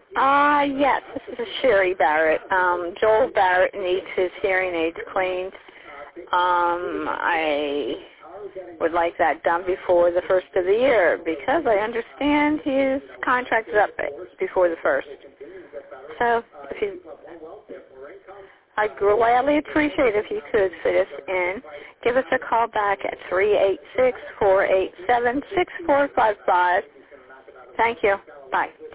Yes, this is Sherry Barrett. Joel Barrett needs his hearing aids cleaned. I would like that done before the first of the year because I understand his contract is up before the first. So I'd gladly appreciate if you could fit us in. Give us a call back at 386-487-6455. Thank you. Bye.